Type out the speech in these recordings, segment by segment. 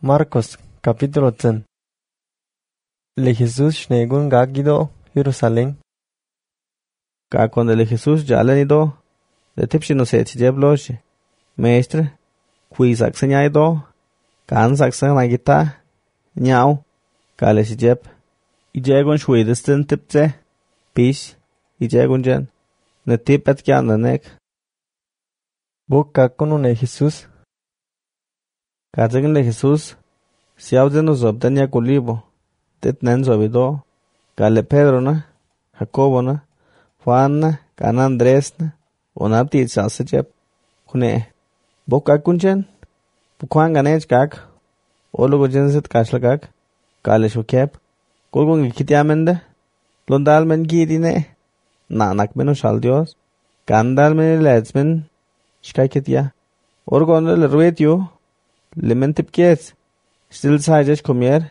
Marcos, capítulo 10. Le Jesús shnegun gagido Jerusalén. Ka cuando le Jesús ya le nido, le tipsi no se tijebloche. Mestre, kui saksa nyai do, kan saksa nagita, nyau, ka le tijeb. Ijegun shwedestin tipse, pish, ijegun jen, ne tipet kyan nek. Boca con le Jesús. Katzegin le Jesús, siawden uzobten ya kulibo, tet nen zobido, ka le Pedro na, Jacobo na, Juan na, kan Andrés na, onapti itsansa jeb, kune, boca kunchen, bukwan ganech kak, ologo jenset kashlakak, ka le shukeb, kulgung ikitiamende, londal men gidine, nanak meno shal Dios, kandal men iletsmen, shkaikitia, orgon le ruetio, le tipkies, still sajes comier,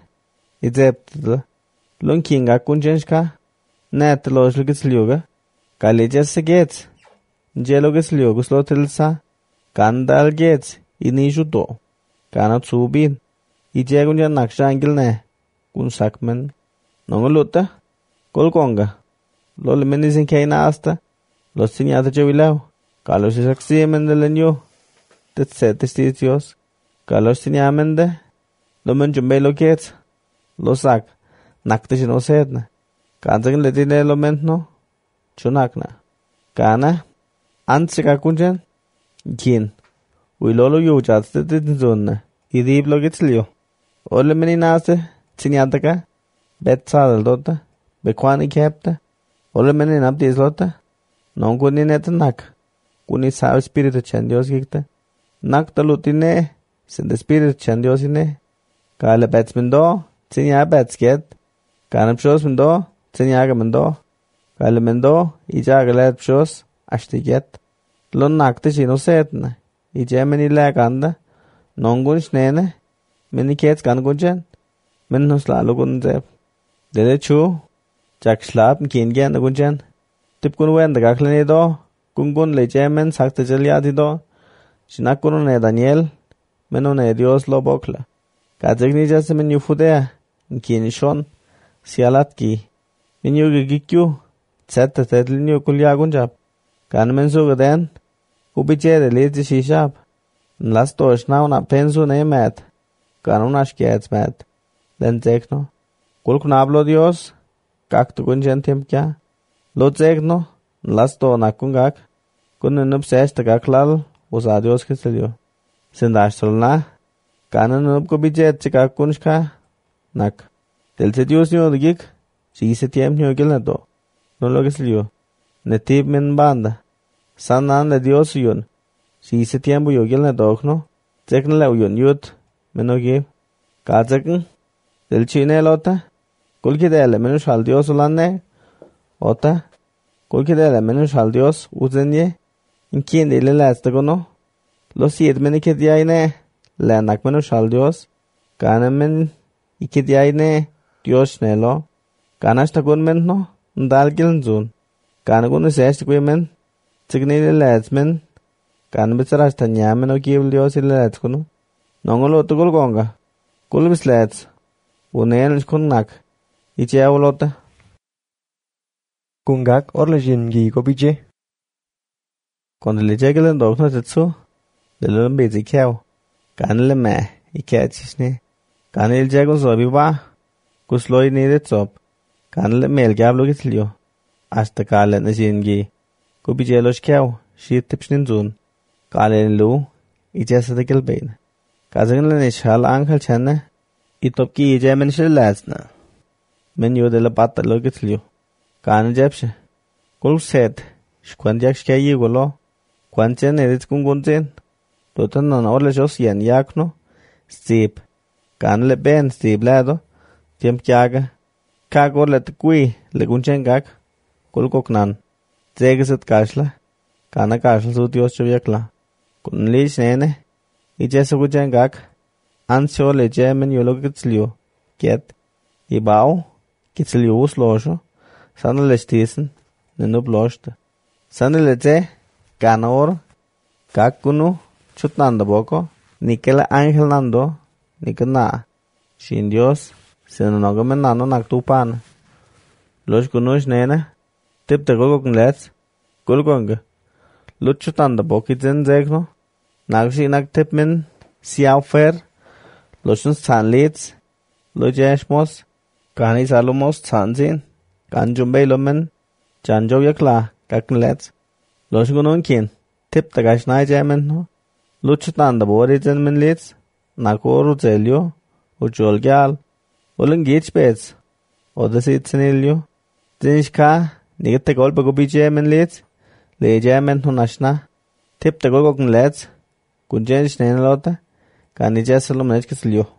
izept, lon kinga kunjenska, net los lugis liuga, kalejes se gets, jelogis liugus lotilsa, kandal gets, inijudo, kanat subin, ijegunja nakshangil ne, kun sakmen, nongoluta, kolkonga, lol menizin kaina asta, los signata jawilau, kalos isaksiemen de lenyo, tet setistitios, kalos tiniamende, lo menjumbe lo gets, lo sak, naktish no sedna, kanzagin letine lo mentno, chunakna, kana, antsika kunjan, kin, uilolo yujat titinzunna, idib lo getslio, ole meninaste, tiniantaka, bet sadel dota, bekwani kepta, ole meninabdis lota, non kuninetenak, kuni sa espíritu chen Dios gikta, nak talutine, sin de espíritu chen Dios ine, kale bets mendo, tinya bets get, kanam shos mendo, tinya mendo, kale mendo, ija galet shos, ashti get, lon nakte chino setna, ija meni laganda, nongun shnene, meni kets kan gunjen, men nos lalo gunzeb, dede chu, jak schlap mkin gen gunjen, tip kun wenda gaklene do, kungun le jemen sakte jeliati do, shinakuno ne Daniel, meno ne Dios lo bokla. Kazegni jase men yufudea, mkin shon, sialatki, men yuge gikyu, tsette tedlin yu kulyagunjab, kan men sugaden, ubichere lezi shishab, nlas tosh na una pensu ne met, kan unash kiets met, den zekno, kulknablo Dios, kak tukunjen timpkya, lo zekno, nlas to nakungak, kun nup sesta kaklal, usa Dios kiselyo, sendashtolna, kana nup ko bijet chika kunshka, nak, telse Dios nyo digik, si se tiem nyo gilneto, no lo kiselyo, netib men banda, sanan le Dios yun, si se tiempo yo gilneto no, zekna le uyun yut, meno give, ka zekn, del chine lota, kulkidele menu shal Dios ulanne, ota, kulkidele menu shal Dios uzenye, inkin de le lastagono, lo siet men ikediaine, le anak menu shal Dios, kana men ikediaine, Dios nelo, kana shtagun men no, ndal gilnzun, kana gun isestikwe men, tigni le latsmen, kana bitsaras tanya men o give Dios le latskono, nongolo tugul gonga, kulbis lats, unen shkunnak, ichea ulota. Kungak orle jingi go bije. Cuando le llega el endogno tetsu, le lo embezi keo, kan le me, ikea chisne, kan il llega so biwa, kusloi ni de tsop, kan le mel gablo gitlio, hasta kale na jingi, go bije los keo, shit tipsnin zun, kale lu, ichea sa de gilbein. Kazagin le nishal angel chenne, itopki ichea men shilasna, men yo de la pata lo gitlio, kan jepshe, kul set, shkwandiak shkea yigolo, kwanchen edit kungunzen, totan non orle jos yen yakno, stip, kan le ben stip lado, tiemp kyaga, kag orle tukui, le gunchen gak, kul koknan, zegeset kashla, kana kashla su Dios chuvyakla, kun lish nene, ichesa gunchen gak, ansio le jemen yolo kitslio, kiet, ibao, kitslio uslosho, sana le stisen, nenu bloshte, sana le ze, Ganor, Kakunu, Chutnando Boko, Nikela Angel Nando, ni kana shin Dios sino no gamen nano nak tupan los kunush nena tip te go con lets gulgonga luchutan da bokitzen zegno nagshi nak tip min siaufer loshun san lits lo jashmos kani salomos sanzin kan jumbei lomen janjo yakla kakn lets los gunun kin tip te gashnai jamen no luchutan da boritzen min lits nakoru zelio ucholgyal Olen gitspets oder sitzenilio tinska nigete golpe go bijemen lets le jamen hunashna tip te go con lets kunjen snenlota kan ijaselom nechkeslio